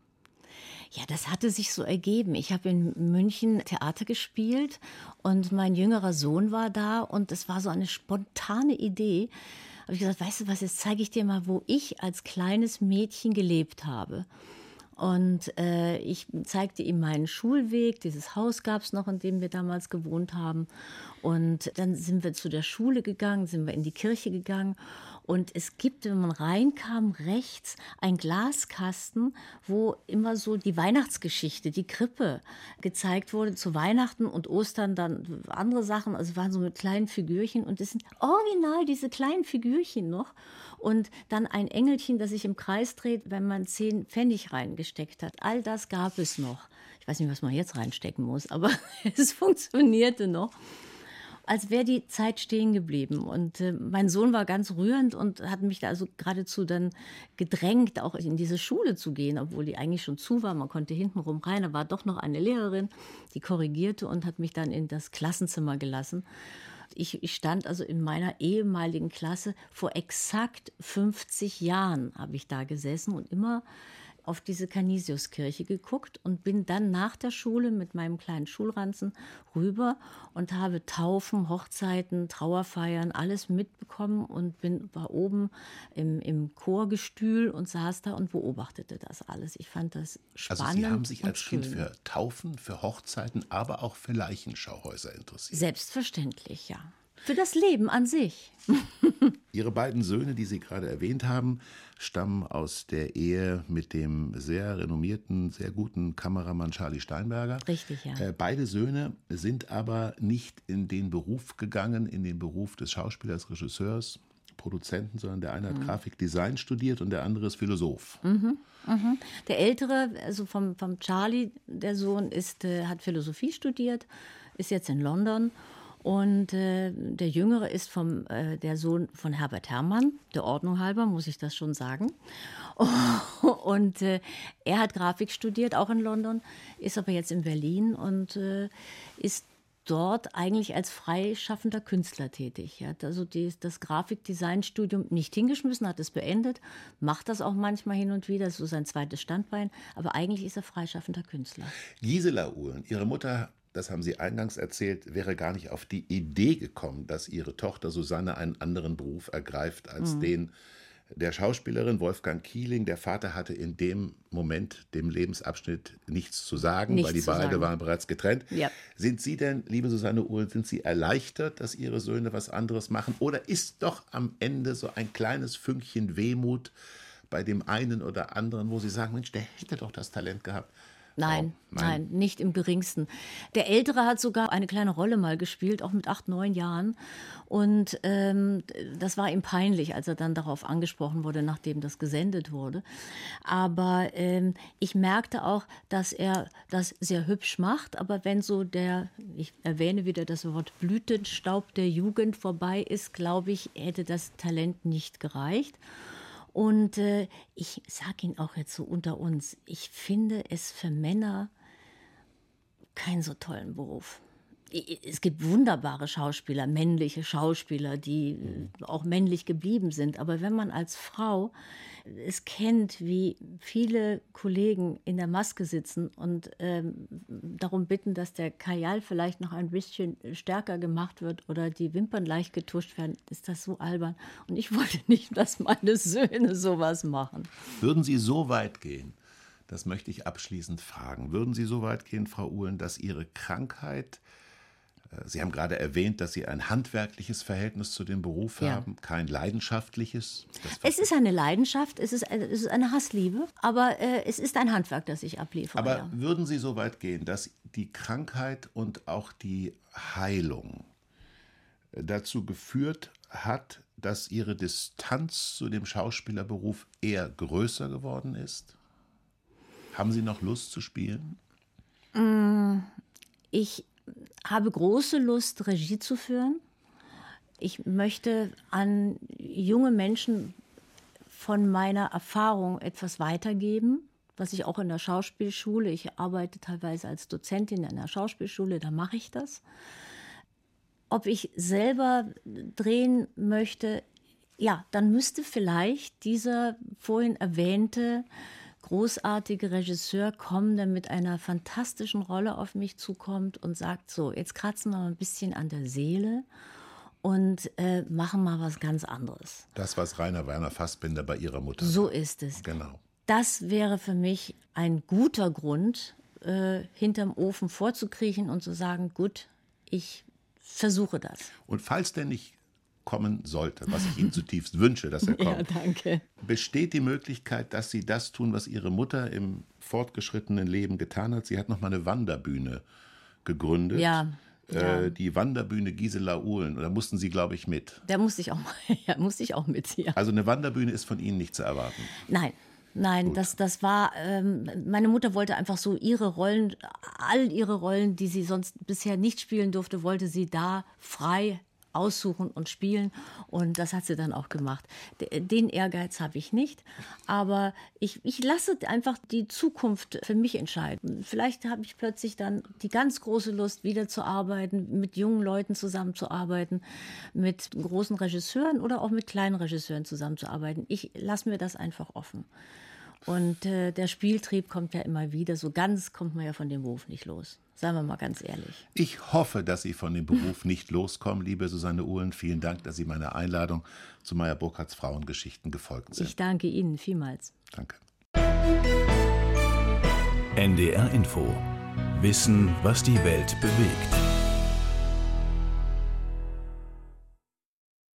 Ja, das hatte sich so ergeben. Ich habe in München Theater gespielt und mein jüngerer Sohn war da und es war so eine spontane Idee. Habe ich gesagt, weißt du was, jetzt zeige ich dir mal, wo ich als kleines Mädchen gelebt habe. Und ich zeigte ihm meinen Schulweg. Dieses Haus gab es noch, in dem wir damals gewohnt haben. Und dann sind wir zu der Schule gegangen, sind wir in die Kirche gegangen. Und es gibt, wenn man reinkam, rechts einen Glaskasten, wo immer so die Weihnachtsgeschichte, die Krippe gezeigt wurde zu Weihnachten und Ostern dann andere Sachen. Also waren so mit kleinen Figürchen und es sind original diese kleinen Figürchen noch. Und dann ein Engelchen, das sich im Kreis dreht, wenn man 10 Pfennig reingesteckt hat. All das gab es noch. Ich weiß nicht, was man jetzt reinstecken muss, aber es funktionierte noch. Als wäre die Zeit stehen geblieben. Und mein Sohn war ganz rührend und hat mich da also geradezu dann gedrängt, auch in diese Schule zu gehen, obwohl die eigentlich schon zu war. Man konnte hintenrum rein. Da war doch noch eine Lehrerin, die korrigierte und hat mich dann in das Klassenzimmer gelassen. Ich stand also in meiner ehemaligen Klasse vor exakt 50 Jahren habe ich da gesessen und immer auf diese Canisiuskirche geguckt und bin dann nach der Schule mit meinem kleinen Schulranzen rüber und habe Taufen, Hochzeiten, Trauerfeiern, alles mitbekommen und war oben im Chorgestühl und saß da und beobachtete das alles. Ich fand das spannend.
Also Sie haben sich
und
als Kind
schön.
für Taufen, für Hochzeiten, aber auch für Leichenschauhäuser interessiert.
Selbstverständlich, ja. Für das Leben an sich.
Ihre beiden Söhne, die Sie gerade erwähnt haben, stammen aus der Ehe mit dem sehr renommierten, sehr guten Kameramann Charlie Steinberger.
Richtig, ja.
Beide Söhne sind aber nicht in den Beruf gegangen, in den Beruf des Schauspielers, Regisseurs, Produzenten, sondern der eine hat Grafikdesign studiert und der andere ist Philosoph.
Der Ältere, also vom Charlie, der Sohn, hat Philosophie studiert, ist jetzt in London. Und der Jüngere ist der Sohn von Herbert Herrmann, der Ordnung halber, muss ich das schon sagen. Und er hat Grafik studiert, auch in London, ist aber jetzt in Berlin und ist dort eigentlich als freischaffender Künstler tätig. Er hat also das Grafikdesignstudium nicht hingeschmissen, hat es beendet, macht das auch manchmal hin und wieder, so sein zweites Standbein, aber eigentlich ist er freischaffender Künstler.
Gisela Uhlen, Ihre Mutter, das haben Sie eingangs erzählt, wäre gar nicht auf die Idee gekommen, dass ihre Tochter Susanne einen anderen Beruf ergreift als den der Schauspielerin Wolfgang Kieling. Der Vater hatte in dem Moment, dem Lebensabschnitt, nichts zu sagen,
Nichts
weil die
zu
beide
sagen.
waren bereits getrennt.
Ja.
Sind Sie denn, liebe Susanne Uhlen, sind Sie erleichtert, dass Ihre Söhne was anderes machen? Oder ist doch am Ende so ein kleines Fünkchen Wehmut bei dem einen oder anderen, wo Sie sagen, Mensch, der hätte doch das Talent gehabt?
Nein,
Oh,
nein, nicht im geringsten. Der Ältere hat sogar eine kleine Rolle mal gespielt, auch mit 8, 9 Jahren. Und das war ihm peinlich, als er dann darauf angesprochen wurde, nachdem das gesendet wurde. Aber ich merkte auch, dass er das sehr hübsch macht. Aber wenn so ich erwähne wieder das Wort Blütenstaub der Jugend vorbei ist, glaube ich, hätte das Talent nicht gereicht. Und ich sage Ihnen auch jetzt so unter uns, ich finde es für Männer keinen so tollen Beruf. Es gibt wunderbare Schauspieler, männliche Schauspieler, die auch männlich geblieben sind. Aber wenn man als Frau es kennt, wie viele Kollegen in der Maske sitzen und darum bitten, dass der Kajal vielleicht noch ein bisschen stärker gemacht wird oder die Wimpern leicht getuscht werden, ist das so albern. Und ich wollte nicht, dass meine Söhne sowas machen.
Würden Sie so weit gehen, das möchte ich abschließend fragen, würden Sie so weit gehen, Frau Uhlen, dass Ihre Krankheit, Sie haben gerade erwähnt, dass Sie ein handwerkliches Verhältnis zu dem Beruf haben, kein leidenschaftliches?
Es ist eine Leidenschaft, es ist eine Hassliebe, aber es ist ein Handwerk, das ich abliefere.
Aber würden Sie so weit gehen, dass die Krankheit und auch die Heilung dazu geführt hat, dass Ihre Distanz zu dem Schauspielerberuf eher größer geworden ist? Haben Sie noch Lust zu spielen?
Ich habe große Lust, Regie zu führen. Ich möchte an junge Menschen von meiner Erfahrung etwas weitergeben, was ich auch in der Schauspielschule, ich arbeite teilweise als Dozentin in der Schauspielschule, da mache ich das. Ob ich selber drehen möchte, ja, dann müsste vielleicht dieser vorhin erwähnte großartige Regisseur kommen, der mit einer fantastischen Rolle auf mich zukommt und sagt, so, jetzt kratzen wir mal ein bisschen an der Seele und machen mal was ganz anderes.
Das, was Rainer Werner Fassbinder bei Ihrer Mutter
So ist es.
Genau.
Das wäre für mich ein guter Grund, hinterm Ofen vorzukriechen und zu sagen, gut, ich versuche das.
Und falls der nicht kommen sollte, was ich Ihnen zutiefst wünsche, dass er kommt,
Ja, danke.
besteht die Möglichkeit, dass Sie das tun, was Ihre Mutter im fortgeschrittenen Leben getan hat? Sie hat noch mal eine Wanderbühne gegründet.
Ja.
Die Wanderbühne Gisela Uhlen. Und da mussten Sie, glaube ich, mit.
Da musste ich auch mit, ja.
Also eine Wanderbühne ist von Ihnen nicht zu erwarten.
Nein, das war, meine Mutter wollte einfach so all ihre Rollen, die sie sonst bisher nicht spielen durfte, wollte sie da frei aussuchen und spielen, und das hat sie dann auch gemacht. Den Ehrgeiz habe ich nicht, aber ich lasse einfach die Zukunft für mich entscheiden. Vielleicht habe ich plötzlich dann die ganz große Lust, wieder zu arbeiten, mit jungen Leuten zusammenzuarbeiten, mit großen Regisseuren oder auch mit kleinen Regisseuren zusammenzuarbeiten. Ich lasse mir das einfach offen. Und der Spieltrieb kommt ja immer wieder. So ganz kommt man ja von dem Beruf nicht los. Seien wir mal ganz ehrlich.
Ich hoffe, dass Sie von dem Beruf nicht loskommen, liebe Susanne Uhlen. Vielen Dank, dass Sie meiner Einladung zu Meyer Burkhardts Frauengeschichten gefolgt sind.
Ich danke Ihnen vielmals.
Danke.
NDR Info. Wissen, was die Welt bewegt.